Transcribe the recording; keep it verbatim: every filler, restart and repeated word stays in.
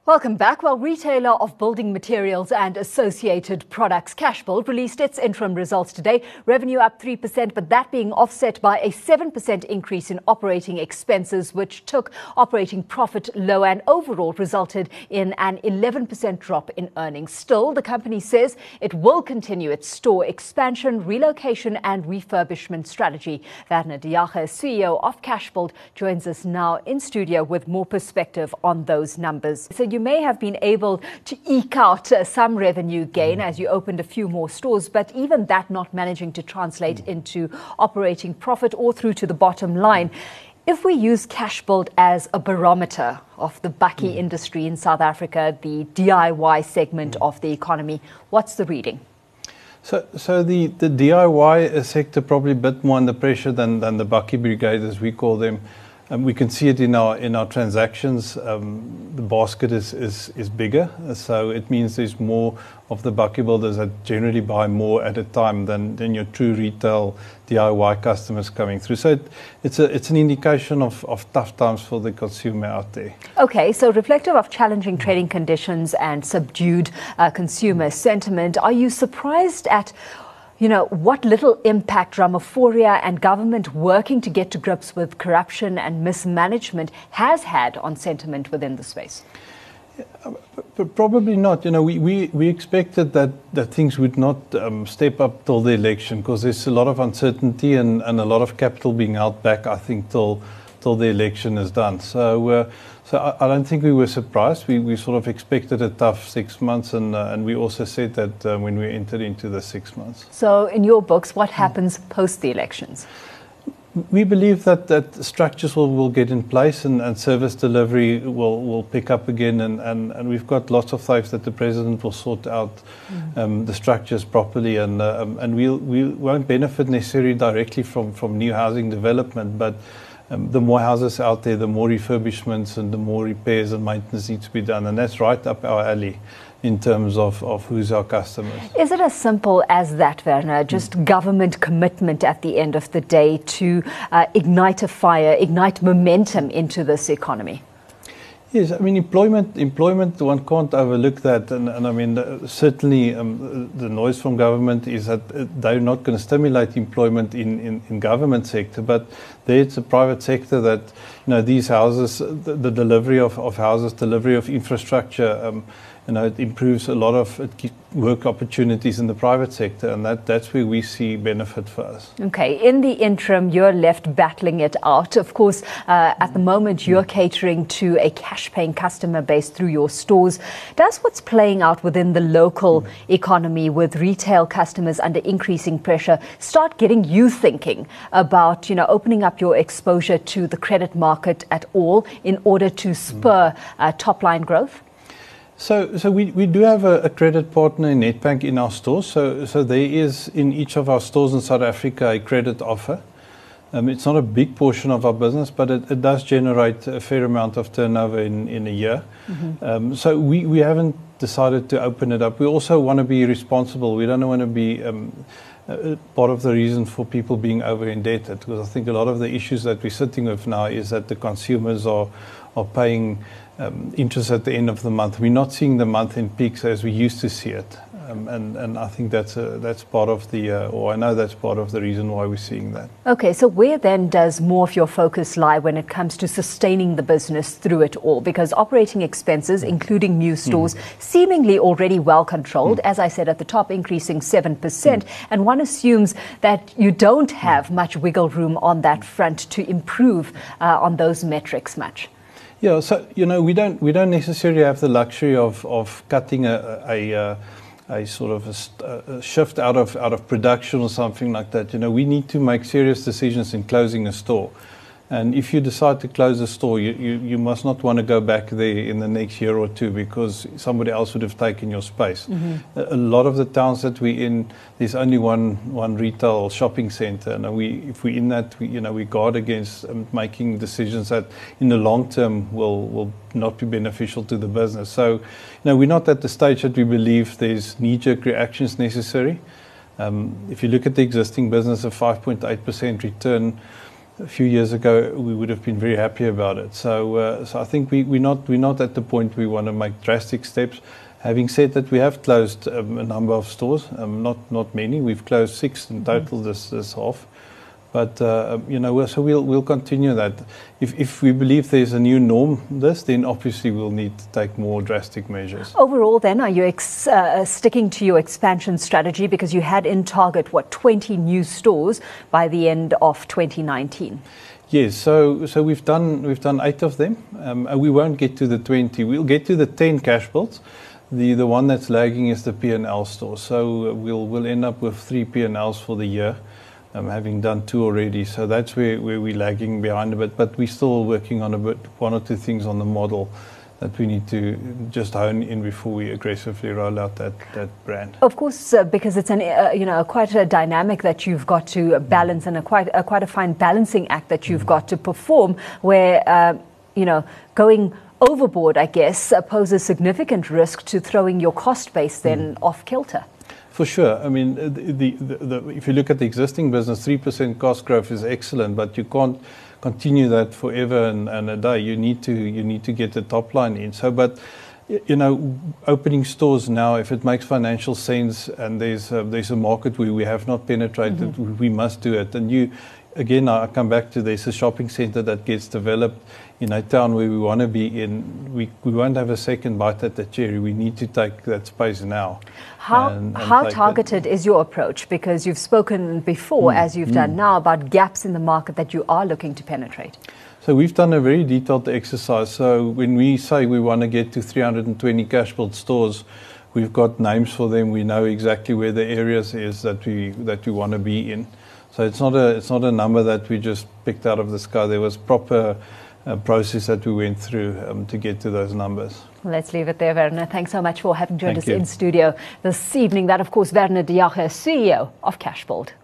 Welcome back. Well, retailer of building materials and associated products Cashbuild released its interim results today. Revenue up three percent, but that being offset by a seven percent increase in operating expenses, which took operating profit low and overall resulted in an eleven percent drop in earnings. Still, the company says it will continue its store expansion, relocation and refurbishment strategy. Werner de Jager, C E O of Cashbuild, joins us now in studio with more perspective on those numbers. So you may have been able to eke out uh, some revenue gain as you opened a few more stores, but even that not managing to translate into operating profit or through to the bottom line. If we use Cashbuild as a barometer of the bakkie mm. industry in South Africa, the D I Y segment mm. of the economy, what's the reading? So, so the, the D I Y sector probably a bit more under pressure than, than the bakkie brigade, as we call them. Um, we can see it in our in our transactions. Um, the basket is, is, is bigger, so it means there's more of the bakkie builders that generally buy more at a time than, than your true retail D I Y customers coming through. So it, it's a it's an indication of, of tough times for the consumer out there. Okay, so reflective of challenging trading conditions and subdued uh, consumer sentiment, are you surprised at You know, what little impact Ramaphosa and government working to get to grips with corruption and mismanagement has had on sentiment within the space? Yeah, but probably not. You know, we, we, we expected that, that things would not um, step up till the election because there's a lot of uncertainty and, and a lot of capital being held back, I think, till till the election is done. So uh, so I, I don't think we were surprised. We, we sort of expected a tough six months and uh, and we also said that uh, when we entered into the six months. So in your books, what happens mm. post the elections? We believe that, that structures will, will get in place and, and service delivery will, will pick up again and, and, and we've got lots of faith that the President will sort out mm. um, the structures properly and uh, um, and we'll, we won't benefit necessarily directly from, from new housing development, but Um, the more houses out there, the more refurbishments and the more repairs and maintenance needs to be done. And that's right up our alley in terms of, of who's our customers. Is it as simple as that, Werner? Just mm. government commitment at the end of the day to uh, ignite a fire, ignite momentum into this economy? Yes, I mean, employment, employment, one can't overlook that. And, and I mean, uh, certainly um, the noise from government is that uh, they're not going to stimulate employment in, in, in government sector, but there it's a private sector that, you know, these houses, the, the delivery of, of houses, delivery of infrastructure, um, you know, it improves a lot of it work opportunities in the private sector, and that, that's where we see benefit for us. Okay, in the interim, you're left battling it out. Of course, uh, at the moment, you're catering to a cash-paying customer base through your stores. Does what's playing out within the local economy with retail customers under increasing pressure start getting you thinking about, you know, opening up your exposure to the credit market at all in order to spur uh, top-line growth? So, so we, we do have a, a credit partner in Nedbank in our stores. So, so there is in each of our stores in South Africa a credit offer. Um, it's not a big portion of our business, but it, it does generate a fair amount of turnover in, in a year. Mm-hmm. um, so we, we haven't decided to open it up. We also want to be responsible. We don't want to be um, uh, part of the reason for people being over indebted, because I think a lot of the issues that we're sitting with now is that the consumers are are paying um, interest at the end of the month. We're not seeing the month in peaks as we used to see it, um, and and I think that's a, that's part of the, uh, or I know that's part of the reason why we're seeing that. Okay, so where then does more of your focus lie when it comes to sustaining the business through it all? Because operating expenses, including new stores, mm. seemingly already well controlled, mm. as I said at the top, increasing seven percent, mm. and one assumes that you don't have mm. much wiggle room on that front to improve uh, on those metrics much. Yeah, so you know we don't we don't necessarily have the luxury of of cutting a a, a, a sort of a, a shift out of out of production or something like that. You know, we need to make serious decisions in closing a store. And if you decide to close a store, you, you, you must not want to go back there in the next year or two because somebody else would have taken your space. Mm-hmm. A, a lot of the towns that we're in, there's only one one retail shopping centre, and we, if we're in that, we, you know, we guard against um, making decisions that in the long term will will not be beneficial to the business. So, you know, we're not at the stage that we believe there's knee-jerk reactions necessary. Um, if you look at the existing business, a five point eight percent return. a few years ago, we would have been very happy about it. So, uh, so I think we, we're not we're not at the point we want to make drastic steps. Having said that, we have closed um, a number of stores, um, not not many. We've closed six in total mm-hmm. this this half. But uh, you know, so we'll we'll continue that. If if we believe there's a new norm, this then obviously we'll need to take more drastic measures. Overall, then, are you ex- uh, sticking to your expansion strategy, because you had in target what twenty new stores by the end of twenty nineteen? Yes, so so we've done we've done eight of them, um, and we won't get to the twenty. We'll get to the ten Cashbuilds. The the one that's lagging is the P and L store. So we'll we'll end up with three P and Ls for the year. Um, having done two already, so that's where, where we're lagging behind a bit, but we're still working on a bit, one or two things on the model that we need to just hone in before we aggressively roll out that, that brand. Of course, uh, because it's an uh, you know quite a dynamic that you've got to balance, and a quite a, quite a fine balancing act that you've got to perform, where uh, you know going overboard, I guess, uh, poses significant risk to throwing your cost base then mm. off kilter. For sure. I mean, the, the, the, the, if you look at the existing business, three percent cost growth is excellent, but you can't continue that forever and, and a day. You need to you need to get the top line in. So, but you know, opening stores now, if it makes financial sense and there's a, there's a market where we have not penetrated, mm-hmm. we must do it. And you, again, I come back to there's a shopping centre that gets developed in a town where we want to be in. We we won't have a second bite at the cherry. We need to take that space now. How and, and how targeted is your approach? Because you've spoken before, mm, as you've mm. done now, about gaps in the market that you are looking to penetrate. So we've done a very detailed exercise. So when we say we want to get to three hundred twenty Cashbuild stores, we've got names for them. We know exactly where the areas is that we that we want to be in. So it's not a it's not a number that we just picked out of the sky. There was proper uh, process that we went through um, to get to those numbers. Let's leave it there, Werner. Thanks so much for having joined Thank us you. in studio this evening. That, of course, Werner de Jager, C E O of Cashbuild.